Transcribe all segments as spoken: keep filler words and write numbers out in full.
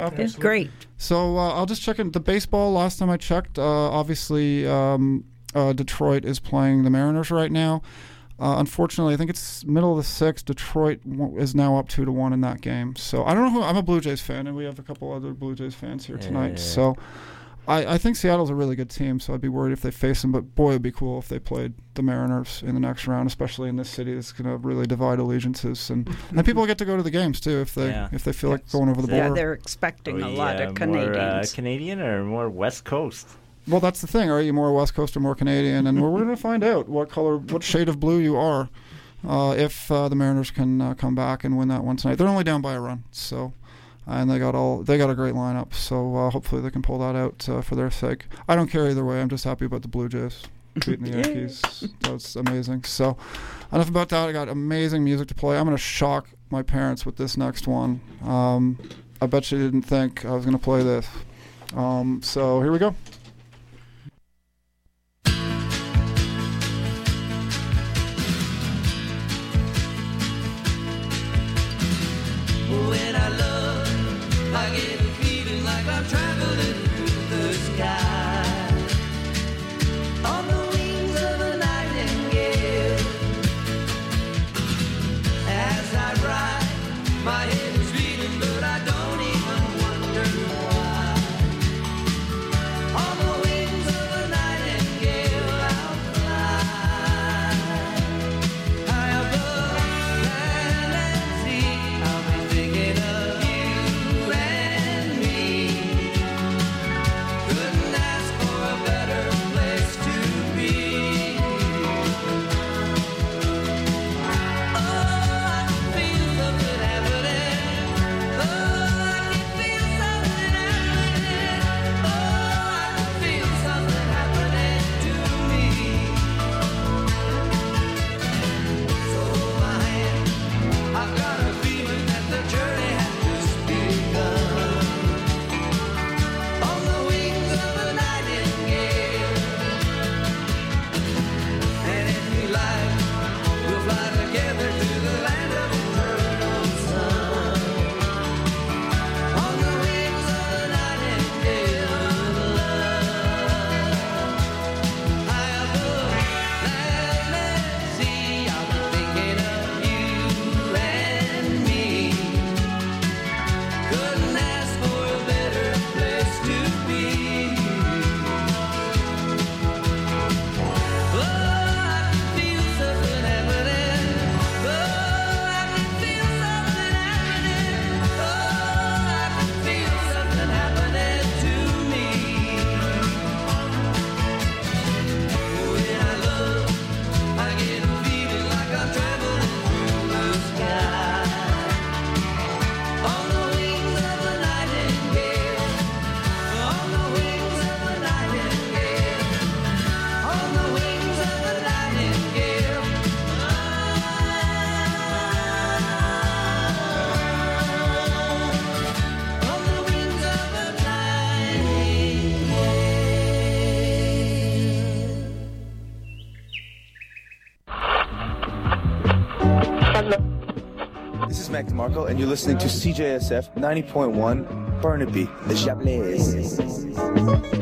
out there? It's great. So uh, I'll just check in. The baseball, last time I checked, uh, obviously um, uh, Detroit is playing the Mariners right now. Uh, unfortunately, I think it's middle of the sixth. Detroit w- is now up two to one in that game. So I don't know who. I'm a Blue Jays fan, and we have a couple other Blue Jays fans here tonight. Yeah. So I, I think Seattle's a really good team. So I'd be worried if they face them. But boy, it'd be cool if they played the Mariners in the next round, especially in this city. It's going to really divide allegiances, and and people get to go to the games too if they Yeah. if they feel like going over the Yeah, Yeah, border. they're expecting Are a we, lot uh, of Canadians. More uh, Canadian or more West Coast? Well, that's the thing. Are you more West Coast or more Canadian? And we're, we're going to find out what color, what shade of blue you are, uh, if uh, the Mariners can uh, come back and win that one tonight. They're only down by a run, so and they got all they got a great lineup. So uh, hopefully they can pull that out uh, for their sake. I don't care either way. I'm just happy about the Blue Jays beating the Yankees. That's amazing. So enough about that. I got amazing music to play. I'm going to shock my parents with this next one. Um, I bet you didn't think I was going to play this. Um, so here we go. When I love, I get a feeling like I'm traveling through the sky on the wings of a nightingale. As I ride, my head is beating, but I don't even wonder why. On the wings of a nightingale, I'll fly high above land and sea. I'll be thinking of you and me. Couldn't ask for a better place to be. Oh, I can feel something happening. Oh, I can feel something happening. Oh, I can feel something happening to me. So hold my hand. I've got a feeling that the journey has just begun. On the wings of a nightingale. And if we like, we'll fly together to the land of eternal sun. On the wings of a nightingale, love. High above land and sea, I'll be thinking of you and me. Couldn't ask for a better place to be. Oh, I can feel something happening. Oh, I can feel something happening. Oh, I can feel something happening to me. When I love, I get a feeling like I'm traveling through the sky. On the wings of a nightingale. On the wings of a nightingale. On the wings of a nightingale. On the wings of a nightingale. This is Mac DeMarco, and you're listening to C J S F ninety point one Burnaby, the Chablais.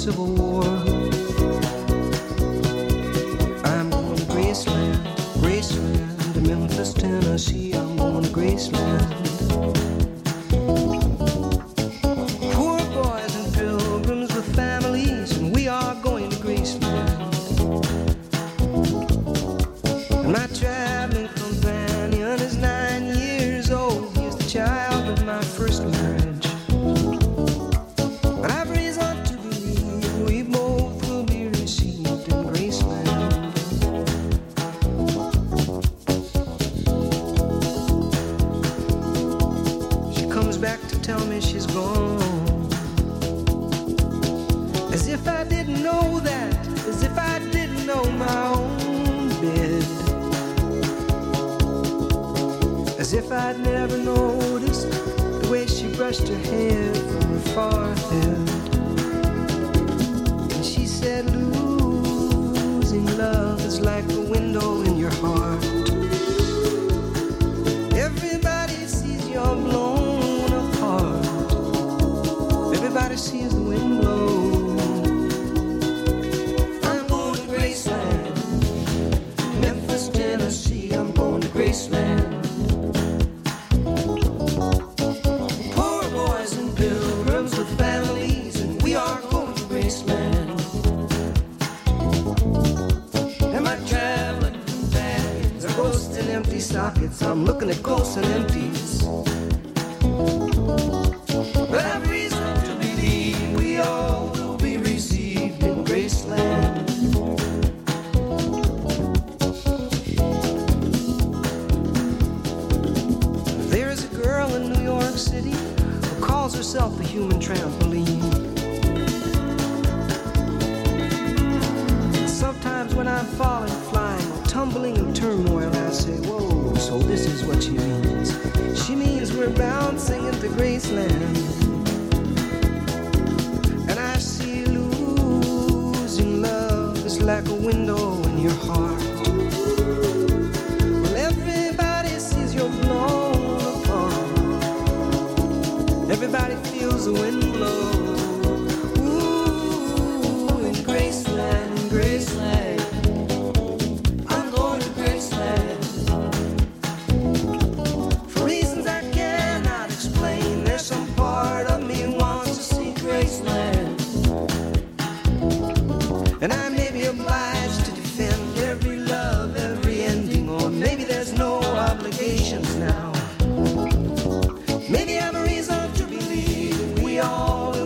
Civil War. I'm going to Graceland, Graceland, to Memphis, Tennessee. I'm going to Graceland. Poor boys and pilgrims with families, and we are going to Graceland. And my traveling companion is nine years old. He's the child of my first marriage. But I've reason to believe we both will be received in Graceland. She comes back to tell me she's gone. As if I didn't know that, as if I didn't know my own bed. As if I'd never noticed the way she brushed her hair from her forehead. And she said, losing love is like a window in your heart. Everybody sees you're blown apart. Everybody sees the wind blow. I'm going to Graceland, Memphis, Tennessee. I'm going to Graceland. Poor boys and pilgrims with families, and we are going to Graceland. And my traveling companions are ghosts and empty sockets. I'm looking at ghosts and empties. But I've reason to believe we all will be received in Graceland. There is a girl in New York City who calls herself a human trampoline. Sometimes when I'm falling, flying, or tumbling in turmoil, I say, whoa, so this is what she means. She means we're bouncing into Graceland. And I see losing love is like a window in your heart. Well, everybody sees you're blown apart. Everybody feels the wind blow. Ooh, in Graceland, in Graceland. I'm going to Graceland. For reasons I cannot explain, there's some part of me wants to see Graceland. And I may be obliged to defend every love, every ending, or maybe there's no obligations now. Maybe I'm a reason to believe we all will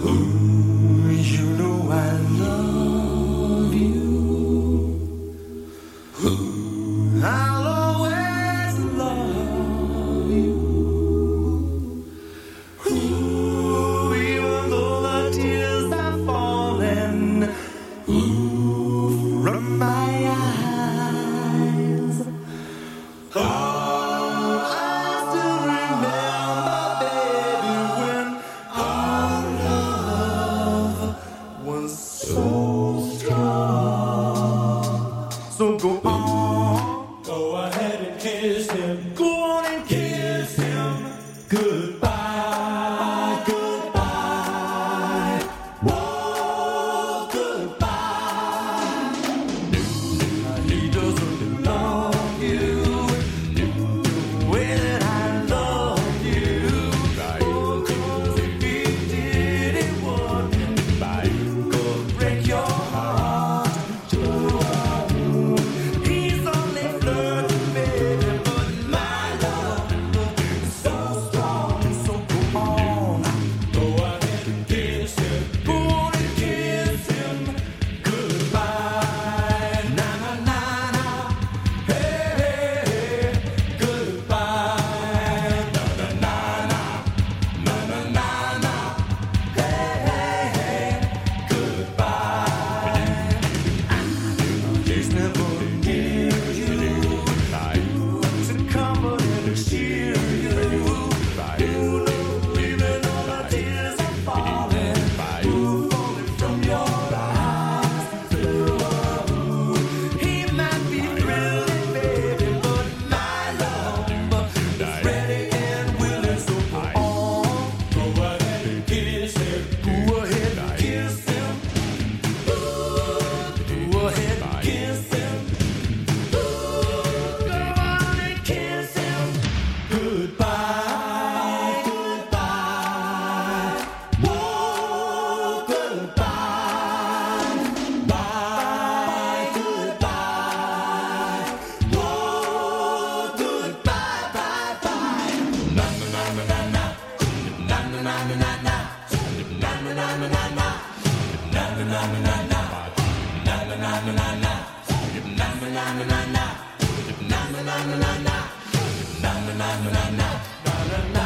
Ooh, you know I love you. Ooh, I'll always love you. Ooh, even though the tears are falling, ooh, from my eyes. Oh, I still remember, baby, when our love was so strong. So go on, go ahead and kiss him. Go on and kiss him. Goodbye, goodbye. Whoa, goodbye. He doesn't love you the way that I love you. Oh, 'cause if he did, it would go break your heart. He's only flirting, baby, but my love is so strong. So go on, go ahead and kiss him. Go on and kiss him. Goodbye, na na na na. Hey, hey, hey. Goodbye, na na na na. Na na na na. Hey, hey, hey. Goodbye. There's never near you to comfort and cheer you. You know, even though the tears are falling, you're falling from your eyes. He might be thrilling, baby, but my love is ready and willing. So go on, go ahead and kiss him. Go ahead and kiss him. Go ahead and kiss him. Go on and kiss him. Goodbye, goodbye. Whoa, goodbye. Bye, goodbye. Whoa, goodbye, bye, bye. Na na na na na na. Na na na na na na. Na na na na na na. Na na na na na na. Na na na na na na. Na na na na na na. Na na na na na na. Na na na na na na. Na na na.